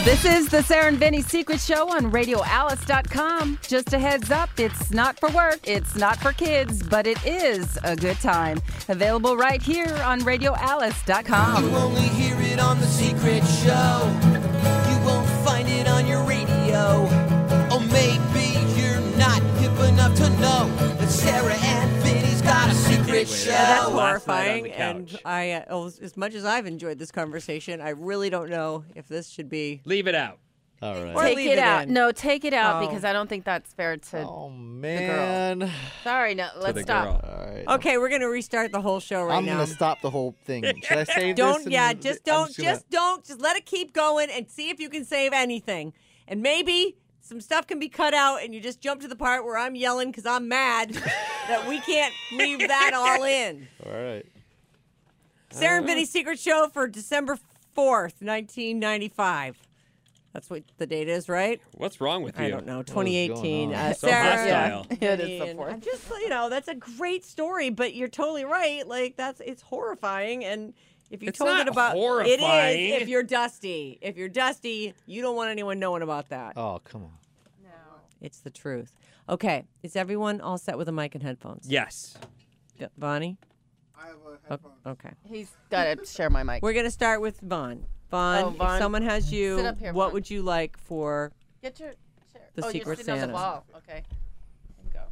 This is the Sarah and Vinny Secret Show on RadioAlice.com. Just a heads up, it's not for work, it's not for kids, but it is a good time. Available right here on RadioAlice.com. You only hear it on the Secret Show. You won't find it on your radio. Or maybe you're not hip enough to know that Sarah and Vinny's got a secret show. Yeah, that's Last night on horrifying. the And couch. as much as I've enjoyed this conversation, I really don't know if this should be. Leave it out. All right. Or Take leave it it out. in. No, take it out Oh. because I don't think that's fair to Oh, man. Sorry, no, let's the stop. girl. All right. Okay, we're gonna restart the whole show right I'm now. going to stop the whole thing. Should I save Don't. this? Yeah, and- just I'm don't. gonna- Just don't. Just let it keep going and see if you can save anything. And maybe some stuff can be cut out, and you just jump to the part where I'm yelling because I'm mad that we can't leave that all in. All right. Sarah and Vinny's Secret Show for December 4th, 1995. That's what the date is, right? What's wrong with you? I don't know. 2018. on? So Sarah, hostile. It is the and fourth. I'm just, that's a great story, but you're totally right. Like, it's horrifying. And if you It's told not it about horrifying. it is if you're Dusty. If you're Dusty, you don't want anyone knowing about that. Oh, come on. It's the truth. Okay. Is everyone all set with a mic and headphones? Yes. Yeah, Bonnie? I have a headphone. Okay. He's got to share my mic. We're going to start with Vaughn. Vaughn, Oh, Vaughn. if someone has you, Sit up here, what Vaughn. would you like for Get your chair. The Secret you're sitting on Santa. the wall. Okay. Go.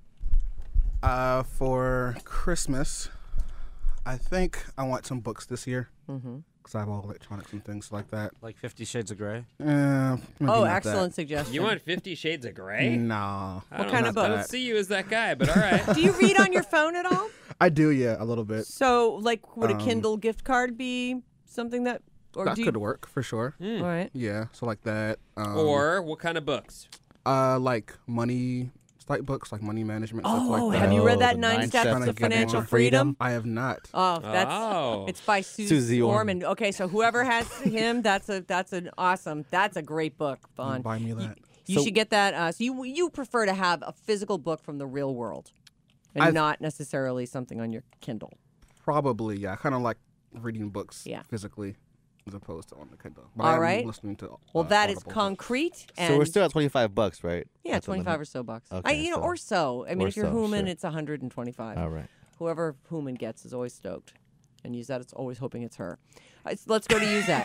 For Christmas, I think I want some books this year. Mm-hmm. Because I have all electronics and things like that. Like 50 Shades of Grey? Maybe Oh, not excellent suggestion. You want 50 Shades of That. Grey? Nah. I don't- kind of I don't book? see you as that guy, but all right. Do you read on your phone at all? I do, yeah, a little bit. So, like, would a Kindle gift card be something that, or That do you? could work for sure. All right. Yeah, so like that. Or what kind of books? like money type books, like money management stuff like that. Have you read Oh, that the 9 Nine Steps Steps to to Financial Financial Freedom? I have not. Oh, that's Oh. it's by Susie Orman. Okay, so whoever has him, that's a great book, Vaughn. Buy me that. You So- should get that. So you prefer to have a physical book from the real world, and I've- not necessarily something on your Kindle. Probably, yeah. I kind of like reading books Yeah. physically as opposed to on the Kindle. But All I am right. listening to Well, that is Audible books. concrete. And So we're still at $25, right? yeah, That's what 25 or so bucks. Okay, so- or so. I mean, or if you're so, human, sure. it's 125. All right. Whoever human gets is always stoked, and use that. It's always hoping it's her. Let's go to use that.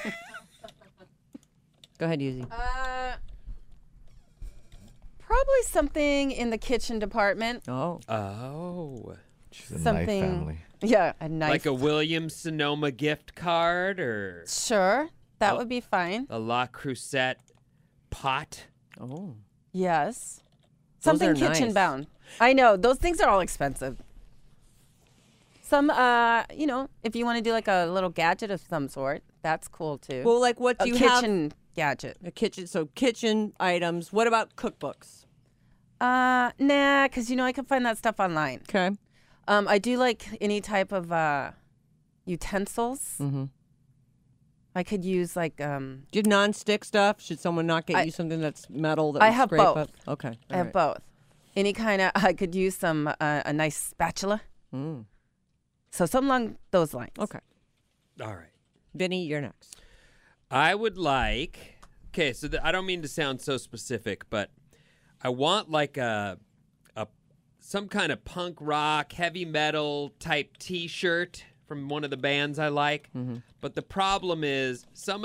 Go ahead, Yuzi. Probably something in the kitchen department. Oh, Oh. She's a knife Something. family. Yeah, a knife. Like a Williams Sonoma gift card or Sure, that Oh. would be fine. a La Crusette pot? oh. Yes. Those Something are kitchen nice. bound. I know those things are all expensive. Some, if you want to do like a little gadget of some sort, that's cool too. Well, like what do a you have? kitchen gadget. A kitchen. So kitchen items. What about cookbooks? Nah, because I can find that stuff online. Okay. I do like any type of utensils. Mm-hmm. I could use like Do you have non-stick stuff? Should someone not get I- you something that's metal? That I would have scrape both. Up? Okay. I have both. Any kind of I could use some a nice spatula. Mm. So something along those lines. Okay. All right. Vinny, you're next. I would like. Okay, so I don't mean to sound so specific, but I want like a some kind of punk rock, heavy metal type T-shirt from one of the bands I like. Mm-hmm. But the problem is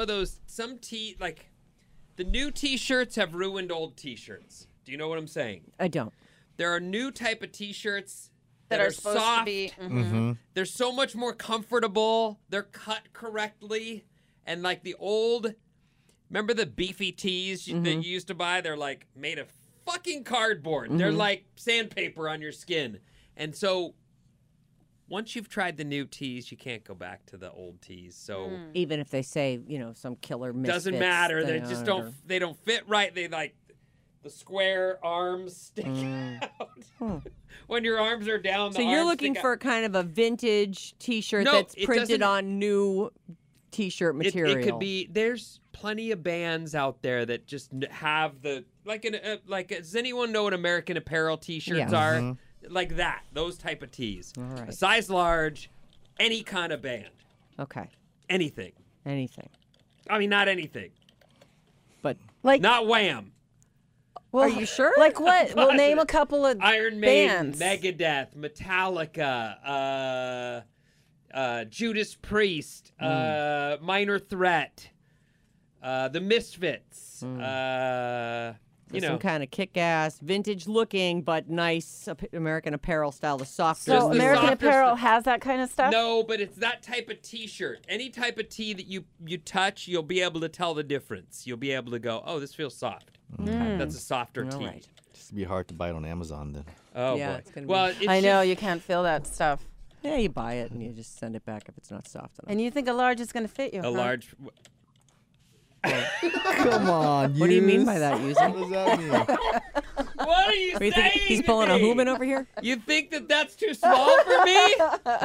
like the new T-shirts have ruined old T-shirts. Do you know what I'm saying? I don't. There are new type of T-shirts That are supposed soft. to be. They're so much more comfortable. They're cut correctly. And like the old, remember the beefy tees that you used to buy? They're like made of fucking cardboard. They're like sandpaper on your skin. And so once you've tried the new tees, you can't go back to the old tees. So Even if they say, some killer misfits. doesn't matter. They thing just on it don't. or- They don't fit right. They like the square arms stick out. When your arms are down, the So you're arms looking stick out. for kind of a vintage T-shirt No, that's it printed doesn't- on new T-shirt material. It could be. There's plenty of bands out there that just have the does anyone know what American Apparel T-shirts Yes. are? Like that, those type of tees. All right. A size large, any kind of band, Okay. anything. Anything. I mean, not anything. but Like, Not Wham. well, are you sure? Like what? Well, name a couple of Iron Maiden, bands. Megadeth, Metallica, Judas Priest, Minor Threat, The Misfits. Some kind of kick-ass, vintage-looking but nice American Apparel style, the softer. So the American softer Apparel stuff. has that kind of stuff? No, but it's that type of T-shirt. Any type of tee that you touch, you'll be able to tell the difference. You'll be able to go, oh, this feels soft. That's a softer tee. right. It's be hard to buy it on Amazon then. Oh Yeah, boy. it's gonna be- Well, it's I know, just- you can't feel that stuff. Yeah, you buy it and you just send it back if it's not soft enough. And you think a large is going to fit you, a huh? large. Come on, What do you mean by that, Yuzi? What does that mean? What are you What do you saying? think he's to pulling a me? Hooman over here? You think that that's too small for me?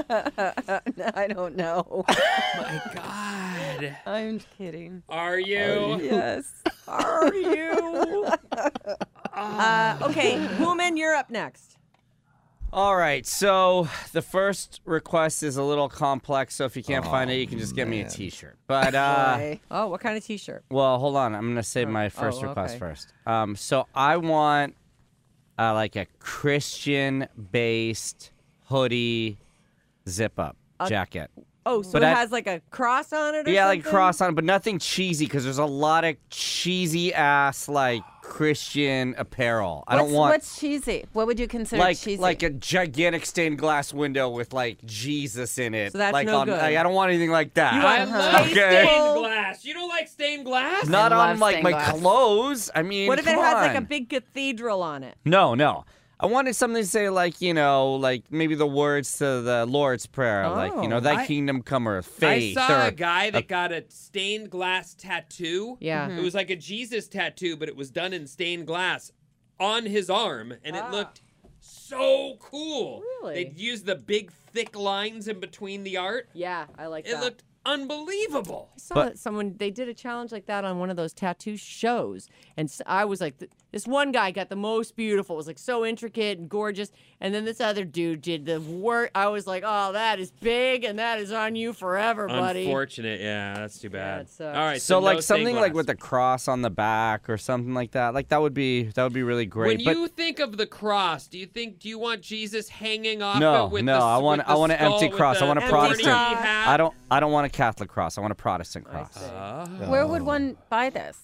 I don't know. My God. I'm kidding. Are you? Yes. Are you? Okay, Hooman, you're up next. All right, so the first request is a little complex, so if you can't find it, you can just get me a T-shirt. But, Boy. Oh, what kind of T-shirt? well, hold on. I'm going to say my first request okay. first. So I want, like, a Christian-based hoodie zip-up jacket. Oh, so But it I- has like a cross on it or Yeah, something? like cross on it, but nothing cheesy, because there's a lot of cheesy-ass, like, Christian apparel. I don't want... What's cheesy? What would you consider cheesy? like a gigantic stained glass window with like Jesus in it. So that's like no on, good. Like, I don't want anything like that. You I want love Okay. stained glass. You don't like stained glass? Not I on love like stained my glass. clothes. I mean, What if it come has like a on. big cathedral on it? No. I wanted something to say like, like maybe the words to the Lord's Prayer, like, Oh. thy kingdom come or I faith. saw or a guy that got a stained glass tattoo. Yeah. It was like a Jesus tattoo, but it was done in stained glass on his arm, and it looked so cool. Really? They'd use the big, thick lines in between the art. Yeah, I like It looked unbelievable. I saw that someone, they did a challenge like that on one of those tattoo shows. And I was like, this one guy got the most beautiful. It was like so intricate and gorgeous. And then this other dude did the work. I was like, oh, that is big and that is on you forever, buddy. Unfortunate, yeah, that's too bad. it sucks. All right, So no like stained something like glass. with a cross on the back or something like that. Like that would be really great. When but you think of the cross, do you want Jesus hanging off No, it with no, the, I want- with I the want an skull, empty with cross. I the want a Bernie Protestant. hat? I don't want a Catholic cross. I want a Protestant cross. Where would one buy this?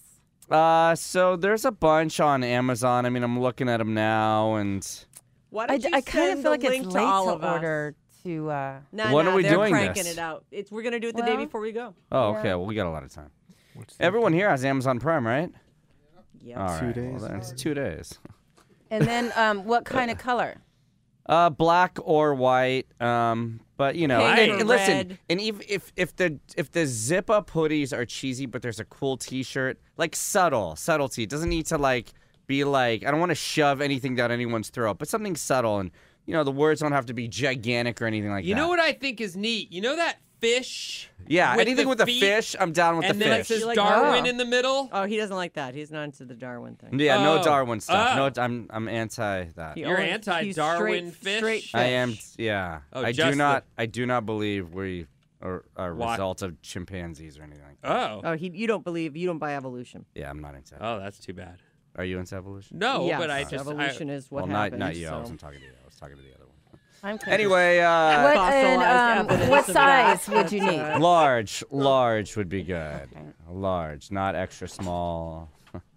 So there's a bunch on Amazon. I mean, I'm looking at them now, and Why I don't you kind of send feel like the it's link late to all to of us? order to. When are we they're doing cranking this? it out. We're going to do it the day Well- before we go. oh, okay. Well, we got a lot of time. Everyone here has Amazon Prime, right? Yep. All right. 2 days. Well, then it's 2 days. And then what kind of color? Black or white. But Pink and or listen, red. and even if the zip up hoodies are cheesy, but there's a cool T-shirt, like subtlety. It doesn't need to like be like, I don't want to shove anything down anyone's throat, but something subtle, and the words don't have to be gigantic or anything like that. You know what I think is neat? You know that fish? Yeah, anything with a feet, fish, I'm down with and the then fish. it says You like- Darwin Oh. in the middle. Oh, he doesn't like that. He's not into the Darwin thing. Yeah, no Oh. Darwin stuff. Oh. No, I'm anti that. He You're only- anti-Darwin he's fish? Straight fish. I am. Yeah, Oh, I just do not. I do not believe we are a What? result of chimpanzees or anything like that. Oh. Oh, you don't buy evolution. Yeah, I'm not into. Oh, that's too bad. Are you into evolution? No, yes, but I just evolution is what well, happens. not you. I so. wasn't talking to you. I was talking to the other one. I'm confused. Anyway, What, Fossilized evidence what of that. size would you need? large would be good. Large, not extra small.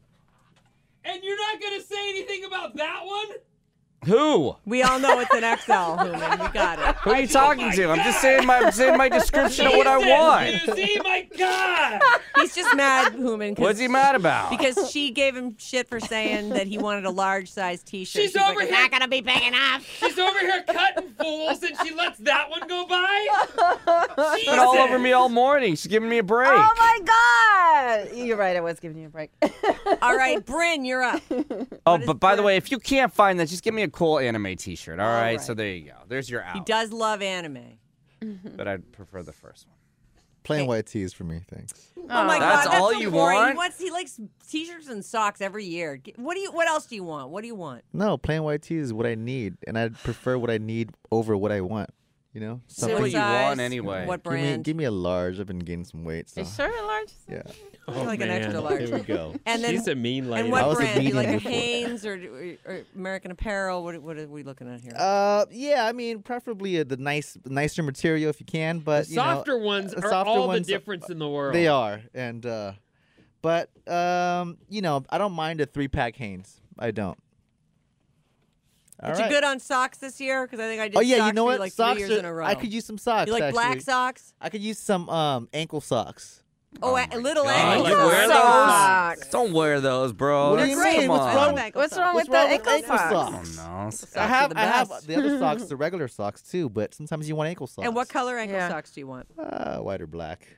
And you're not gonna say anything about that one? Who? We all know it's an XL, Hooman. We got it. Who are you talking to? I'm just saying my description of what I want. You see, my God! He's just mad, Hooman. 'cause- What's he mad about? Because she gave him shit for saying that he wanted a large size T-shirt. She's like, over it's here- not gonna be big enough. She's over here cutting fools, and she lets that one go by. been all over me all morning. She's giving me a break. Oh my God! You're right. I was giving you a break. All right, Bryn, you're up. Oh, is but by the Bryn? way, if you can't find that, just give me a cool anime T-shirt. All right? right. So there you go. There's your He out. does love anime. But I'd prefer the first one. Plain white tees for me, thanks. Oh my That's God, that's all so you boring. want? He likes T-shirts and socks every year. What else do you want? What do you want? No, plain white tees is what I need, and I'd prefer what I need over what I want. You know, Say what you size? want anyway. What Give me, brand? give me a large. I've been gaining some weight. So Is sure a large? yeah. I like an extra large. Here we go. And then, She's a mean lady. and I what was a brand? Do you like a medium before. Hanes or American Apparel? What are we looking at here? Yeah, I mean, preferably the nicer material if you can, but The you know, softer ones the are softer all ones, the difference in the world. They are, and but you know, I don't mind a 3-pack Hanes. I don't. All But right. you good on socks this year? Because I think I did. Oh yeah, socks you know for what? Like Socks 3 years are- in a row. I could use some socks. You like black actually. socks? I could use some ankle socks. Oh, my little God. ankle Like, socks. wear those socks. Don't wear those, bro. What do you That's- mean? Come What's on. wrong I love with- ankle What's socks. wrong with What's the wrong with ankle ankle socks? socks? Oh, no. Socks I are have the I have best. the other socks, the regular socks too, but sometimes you want ankle socks. And what color ankle Yeah. socks do you want? White or black.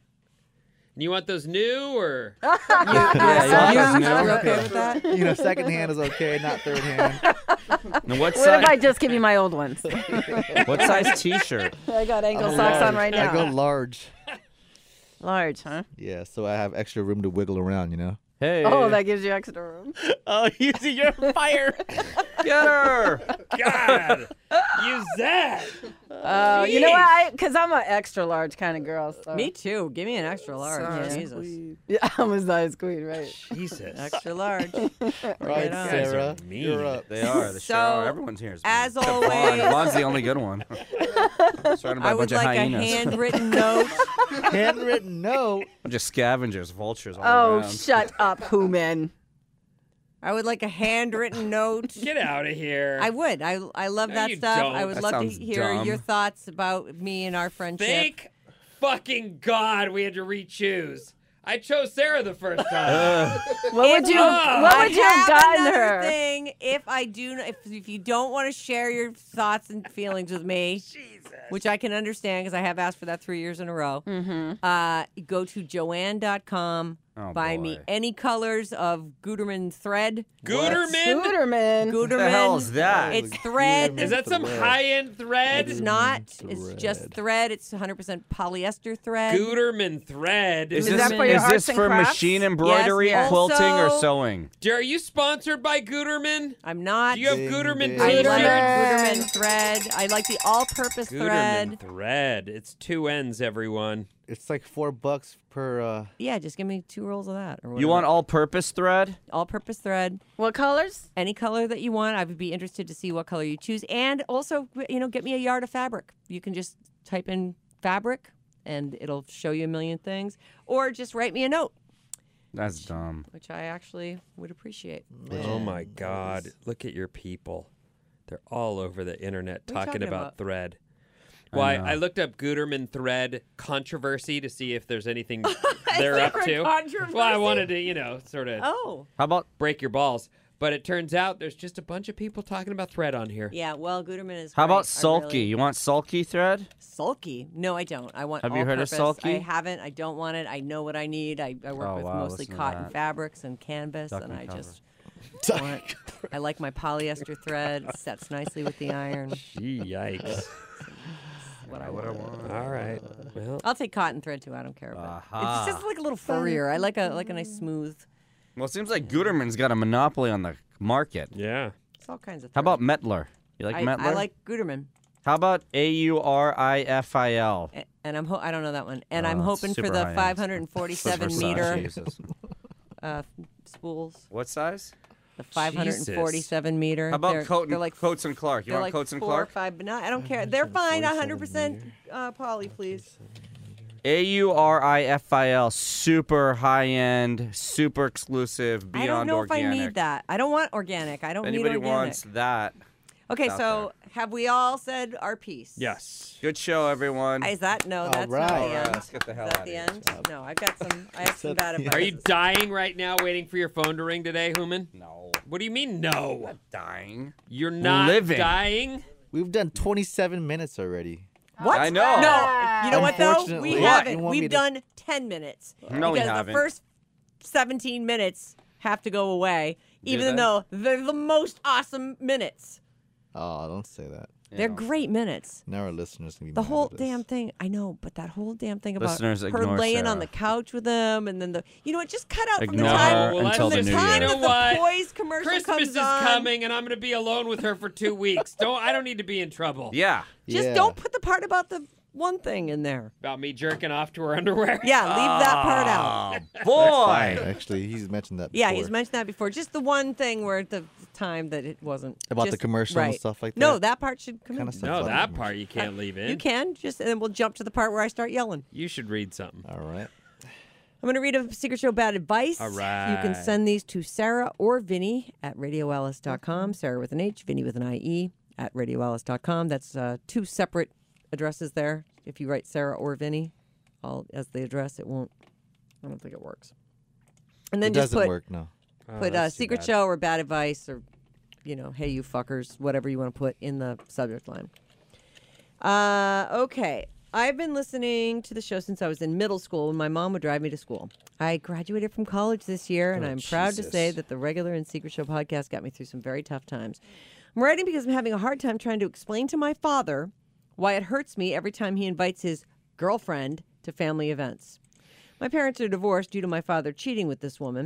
You want those new or? Yeah, you want those new? You're okay with that? You know, second hand is okay, not third hand. Now, what What if I size? just give you my old ones? What size T-shirt? I got ankle I'm socks on large. right I go now. large. Large, huh? Yeah, so I have extra room to wiggle around, you know. Hey. Oh, that gives you extra room. Oh, you see, you're on fire. Get her. God, use that. You know what? Because I'm an extra large kind of girl. So. Me too. Give me an extra large. Size Jesus. Yeah, I'm a size queen, right? Jesus. Extra large. Right, Right on. Sarah, Mean. you're up. They are. The So, show. Everyone's here. is mean. as Except always- Vaughn. Vaughn's the only good one. Surrounded by I a would bunch of like a hyenas. handwritten note. Handwritten note. bunch of scavengers, vultures all Oh, around. shut up, Human. I would like a handwritten note. Get out of here. I would. I love No, that you stuff. don't. I would That love to sounds hear dumb. your thoughts about me and our friendship. Thank fucking God we had to re-choose. I chose Sarah the first time. What would you? Oh, What I would you have have gotten another her? thing. If you don't want to share your thoughts and feelings with me, which I can understand because I have asked for that 3 years in a row. Go to Joanne.com. Oh, buy boy. me any colors of Gutermann thread. Gutermann? Scooterman. Gutermann. What the hell is that? It's thread. Is that some Thread. high-end thread? It's not. It's just Thread. thread. It's 100% polyester thread. Gutermann thread. Is Is this, that for your is this arts and for crafts? machine embroidery, Yes. quilting, or Also- sewing? Are you sponsored by Gutermann? I'm not. Do you have Ding, Gutermann ding. I t-shirts? like Gutermann. Gutermann thread. I like the all-purpose Gutermann thread. thread. It's 2 ends, everyone. It's like $4 per. Yeah, just give me 2 rolls of that. Or You whatever. want all-purpose thread? all-purpose thread, What colors? any color that you want. I would be interested to see what color you choose, and also, get me a yard of fabric. You can just type in fabric, and it'll show you a million things, or just write me a note, That's dumb. which I actually would appreciate. Oh my God. Look at your people. They're all over the internet What are you talking talking about about? thread. I Why? know. I looked up Gutermann thread controversy to see if there's anything they're up to. controversy? Well, I wanted to, sort of Oh, How about break your balls. But it turns out there's just a bunch of people talking about thread on here. yeah. Well, Gutermann is. how great. about I sulky? really- You want sulky thread? Sulky? No, I don't. I want. Have you heard of all-purpose. sulky? I haven't. I don't want it. I know what I need. I work Oh, with wow, mostly listen to cotton that. fabrics and canvas, Duck and and I cover. just. want, I like my polyester thread. It sets nicely with the iron. Gee, yikes. What I want. All right. Well, I'll take cotton thread too. I don't care. But Aha. it's just like a little furrier. I like a nice smooth. Well, it seems like Gutermann's got a monopoly on the market. yeah. It's all kinds of. How thread. about Mettler? You like Mettler? I like Gutermann, How about AURIFIL? and I don't know that one. And I'm Oh, it's hoping for super the high-end. 547 Super meter size. Jesus. spools. What size? The 547 meter. How about they're like Coats and Clark? You they're want like Coats and 4 or Clark? 5, but no, I don't care. They're fine. 100% poly, please. AURIFIL, super high-end, super exclusive, beyond I don't know organic. if I need that. I don't want organic. I don't If need anybody organic. wants that, Okay, out so have we all said our piece? Yes. good show, everyone. Is that no? That's right. not the All right, end. let's get the hell Is that out the of end? No, I've got some. I have some bad advice. Are you dying right now waiting for your phone to ring today, Human? No, What do you mean, no? dying. You're not Living. dying? We've done 27 minutes already. What? I know. No, you know what though? Unfortunately, We what? haven't. You want me We've to- done 10 minutes. No, we because haven't. the first 17 minutes have to go away, even they? though they're the most awesome minutes. Oh, don't say that. They're great minutes. Now our listeners can be The mad whole at us. damn thing, I know, but that whole damn thing about Listeners, her ignore laying on Sarah. the couch with him, and then it just cut out from the Ignore time. her until the the new time year. that You know what? the Poise commercial Christmas comes is on. coming, and I'm going to be alone with her for 2 weeks. I don't need to be in trouble. Yeah. Just Yeah. don't put the part about the one thing in there. About me jerking off to her underwear. Yeah, leave that part out. Oh, boy. Actually, he's mentioned that. Yeah, before. he's mentioned that before. Just the one thing where the time that it wasn't About the just- commercial and right. stuff like No, that. that part should come Kinda in. stuff. No, Like that that. part you can't leave in. You can just, and then we'll jump to the part where I start yelling. You should read something. All right. I'm going to read a Secret Show bad advice. All You right. can send these to Sarah or Vinny at radioalice.com. Sarah with an H, Vinny with an IE at radioalice.com. That's 2 separate addresses there. If you write Sarah or Vinny all as the address, it won't. I don't think it works. And then It just doesn't put work, no. Oh, put that's too Secret bad. Show or bad advice or, hey, you fuckers, whatever you want to put in the subject line. Okay. I've been listening to the show since I was in middle school when my mom would drive me to school. I graduated from college this year, and I'm proud to say that the regular and Secret Show podcast got me through some very tough times. I'm writing because I'm having a hard time trying to explain to my father why it hurts me every time he invites his girlfriend to family events. My parents are divorced due to my father cheating with this woman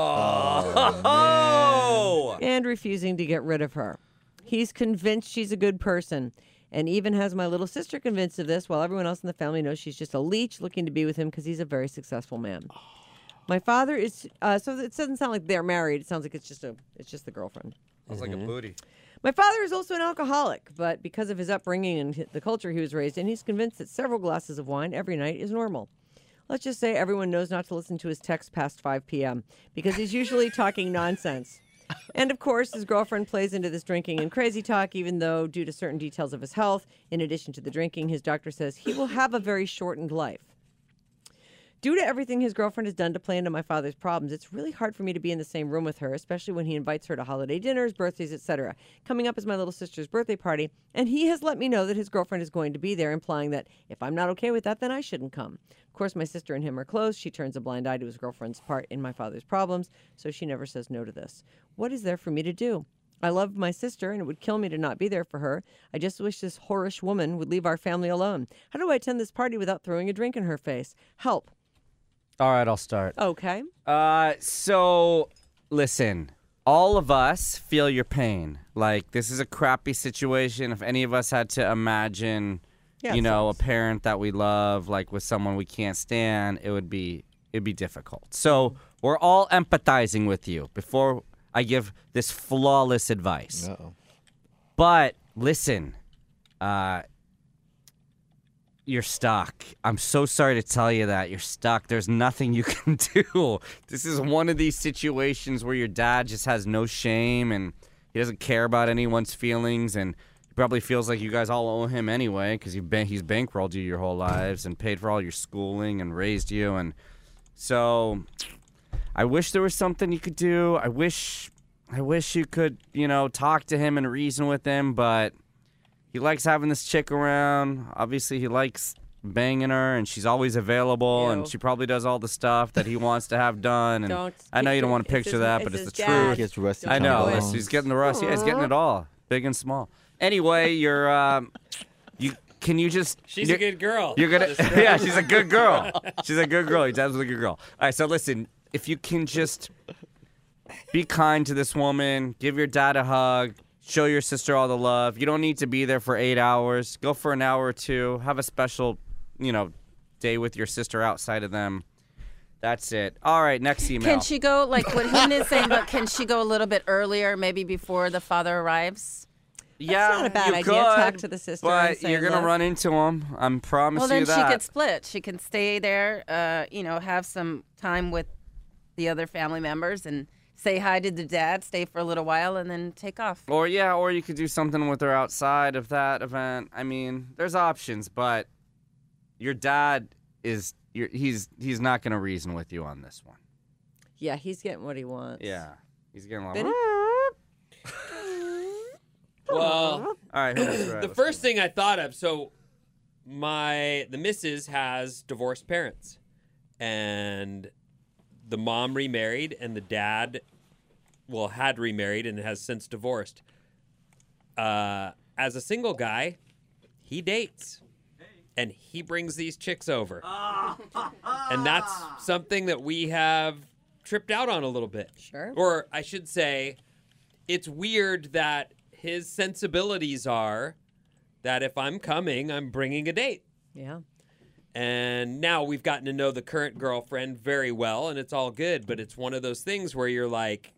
Oh. and refusing to get rid of her. He's convinced she's a good person and even has my little sister convinced of this while everyone else in the family knows she's just a leech looking to be with him because he's a very successful man. My father is so it doesn't sound like they're married. It sounds like it's just the girlfriend. Sounds like a booty. My father is also an alcoholic, but because of his upbringing and the culture he was raised in, he's convinced that several glasses of wine every night is normal. Let's just say everyone knows not to listen to his texts past 5 p.m. because he's usually talking nonsense. And of course, his girlfriend plays into this drinking and crazy talk, even though, due to certain details of his health, in addition to the drinking, his doctor says he will have a very shortened life. Due to everything his girlfriend has done to play into my father's problems, it's really hard for me to be in the same room with her, especially when he invites her to holiday dinners, birthdays, etc. Coming up is my little sister's birthday party, and he has let me know that his girlfriend is going to be there, implying that if I'm not okay with that, then I shouldn't come. Of course, my sister and him are close. She turns a blind eye to his girlfriend's part in my father's problems, so she never says no to this. What is there for me to do? I love my sister, and it would kill me to not be there for her. I just wish this whorish woman would leave our family alone. How do I attend this party without throwing a drink in her face? Help. All right, I'll start. Okay. So listen, all of us feel your pain. Like, this is a crappy situation. If any of us had to imagine, Yeah, you it know, a sucks. parent that we love, like with someone we can't stand, it'd be difficult. So we're all empathizing with you before I give this flawless advice. Uh-oh. But listen, you're stuck. I'm so sorry to tell you that. You're stuck. There's nothing you can do. This is one of these situations where your dad just has no shame and he doesn't care about anyone's feelings, and he probably feels like you guys all owe him anyway because he's bankrolled you your whole lives and paid for all your schooling and raised you. And so I wish there was something you could do. I wish you could, talk to him and reason with him, but he likes having this chick around. Obviously, he likes banging her, and she's always available, and Ew. she probably does all the stuff that he wants to have done. And Don't I know you don't picture- want to it's picture his- that, it's but it's his the dad. truth. Gets rusty I know. tomatoes. He's getting the rust. Yeah, he's getting it all, big and small. Anyway, can you just? She's a good girl. You're gonna. Yeah, she's a good girl. She's a good girl. Your dad's a good girl. All right, so listen. If you can just be kind to this woman, give your dad a hug, show your sister all the love. You don't need to be there for 8 hours. Go for an hour or two. Have a special, day with your sister outside of them. That's it. All right, next email. Can she go, like what Hin is saying, but can she go a little bit earlier, maybe before the father arrives? Yeah, not a bad you idea. could, Talk to the sister and but say, you're gonna "Look." run into him. I'm promise Well, then you she that. could split. She can stay there, have some time with the other family members and say hi to the dad, stay for a little while, and then take off. Or you could do something with her outside of that event. I mean, there's options, but your dad he's not gonna reason with you on this one. Yeah, he's getting what he wants. Yeah, he's getting a lot. Vinny? Well, All right, the first thing I thought of, so the missus has divorced parents, and the mom remarried, and the dad, had remarried and has since divorced. as a single guy, he dates. And he brings these chicks over. And that's something that we have tripped out on a little bit. Sure. Or I should say, it's weird that his sensibilities are that if I'm coming, I'm bringing a date. Yeah. And now we've gotten to know the current girlfriend very well, and it's all good. But it's one of those things where you're like,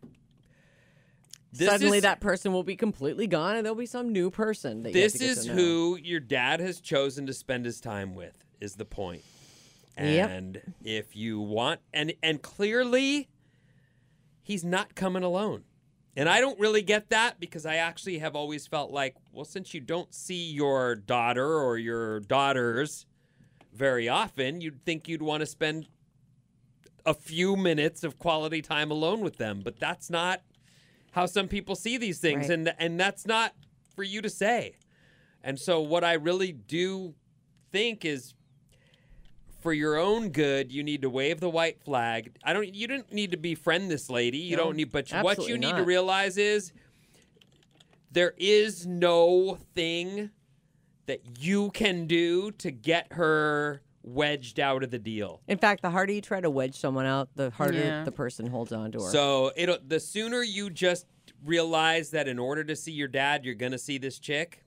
Suddenly that person will be completely gone, and there'll be some new person. That you have this to get is to know. who your dad has chosen to spend his time with, is the point. And if you want, and clearly, he's not coming alone. And I don't really get that because I actually have always felt like, well, since you don't see your daughter or your daughters very often, you'd think you'd want to spend a few minutes of quality time alone with them. But that's not how some people see these things. Right. And that's not for you to say. And so what I really do think is, for your own good, you need to wave the white flag. You don't need to befriend this lady. You No, don't need, but what absolutely you need to not. realize is there is no thing that you can do to get her wedged out of the deal. In fact, the harder you try to wedge someone out, the harder Yeah. the person holds on to her. So the sooner you just realize that in order to see your dad, you're gonna see this chick.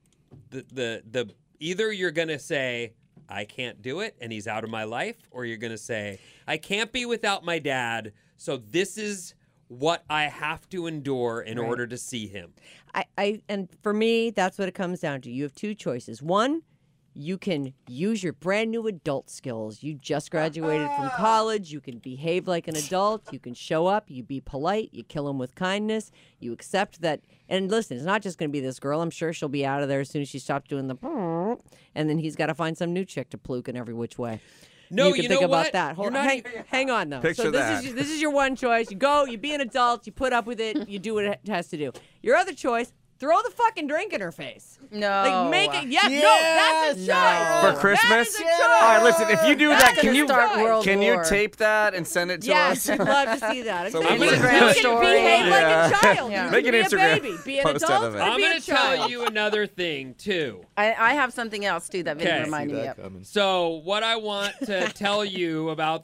The either you're gonna say, I can't do it, and he's out of my life, or you're going to say, I can't be without my dad, so this is what I have to endure in order to see him. And for me, that's what it comes down to. You have two choices. One, you can use your brand new adult skills. You just graduated from college. You can behave like an adult. You can show up. You be polite. You kill him with kindness. You accept that. And listen, it's not just going to be this girl. I'm sure she'll be out of there as soon as she stops doing the. And then he's got to find some new chick to pluke in every which way. No, you can you think know about what? that. You're not Hang on though. Picture so this that. is your one choice. You go. You be an adult. You put up with it. You do what it has to do. Your other choice. Throw the fucking drink in her face. No. Like, make it. Yes, no, that's a choice. For Christmas? That is a choice. All right, listen, if you do that, That's can gonna you start World War. Tape that and send it to Yes, us? we'd love to see that. So Exactly. we can You tell can story. behave like Yeah. a child. Yeah. You Make can an be Instagram a baby. Be an post out adult of it. or I'm be going a to tell child. you another thing, too. I have something else, too, that Vinny Okay. reminded me that of. coming. So what I want to tell you about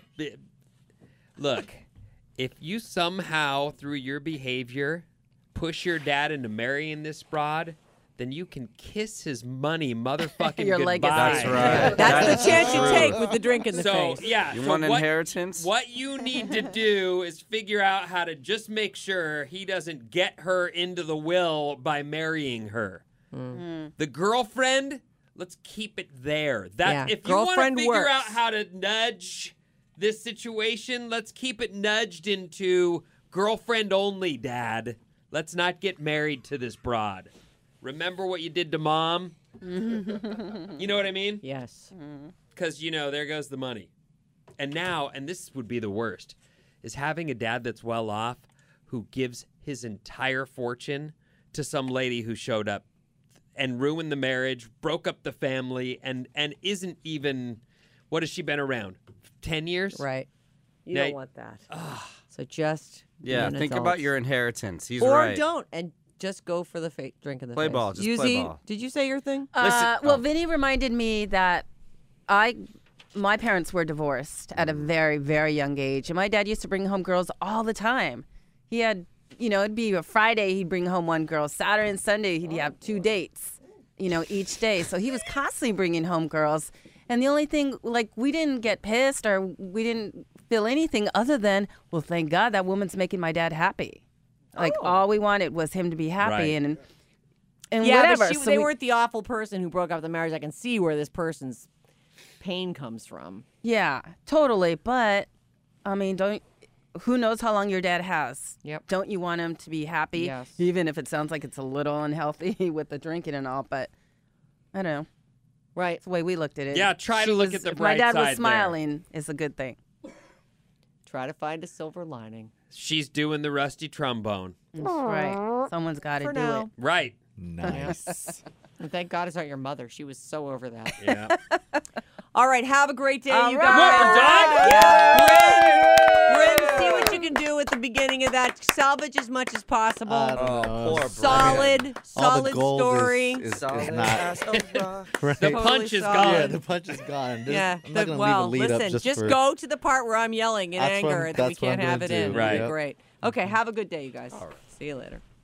look, if you somehow, through your behavior, push your dad into marrying this broad, then you can kiss his money motherfucking Your goodbye. legacy. That's right. That's That is the chance you true. take with the drink in the So, face. yeah. You so want what, inheritance? What you need to do is figure out how to just make sure he doesn't get her into the will by marrying her. The girlfriend, let's keep it there. Yeah, If you want to girlfriend figure works. out how to nudge this situation, let's keep it nudged into girlfriend only, Dad. Let's not get married to this broad. Remember what you did to Mom? You know what I mean? Yes. Because, there goes the money. And now, and this would be the worst, is having a dad that's well off who gives his entire fortune to some lady who showed up and ruined the marriage, broke up the family, and isn't even, what has she been around? 10 years? Right. You Now- don't want that. So just be Yeah, an think adult. about your inheritance. He's or right. don't and just go for the drink in the Play face. ball, just play Yuzi, ball. did you say your thing? Well, Vinny reminded me that my parents were divorced at a very, very young age, and my dad used to bring home girls all the time. He had, it'd be a Friday, he'd bring home one girl. Saturday and Sunday, he'd have 2 dates, each day. So he was constantly bringing home girls. And the only thing, we didn't get pissed or we didn't feel anything other than, well, thank God that woman's making my dad happy. All we wanted was him to be happy Right. and Yeah, whatever. but So they we- weren't the awful person who broke up the marriage. I can see where this person's pain comes from. Yeah, totally. But who knows how long your dad has? Yep. Don't you want him to be happy? Yes. Even if it sounds like it's a little unhealthy with the drinking and all, but I don't know. Right. It's the way we looked at it. Yeah, try to look at the if bright my dad side was there. smiling, it's a good thing. Try to find a silver lining. She's doing the rusty trombone. That's right. Someone's got to For do now. it. Right. Nice. And thank God it's not your mother. She was so over that. Yeah. All right, have a great day, All you right. guys. What, we're done? Bryn, see what you can do do at the beginning of that. Salvage as much as possible. I don't know. poor Brian. solid, All the solid gold story. is Solid not as a rock. right. The Totally punch is solid. gone. Yeah, the punch is gone. Yeah. I'm not gonna well, leave a lead listen, up just for, go to the part where I'm yelling in That's what anger I'm- that we that's what can't I'm have gonna it in. do. Right. It'll be great. Okay, have a good day, you guys. See you later.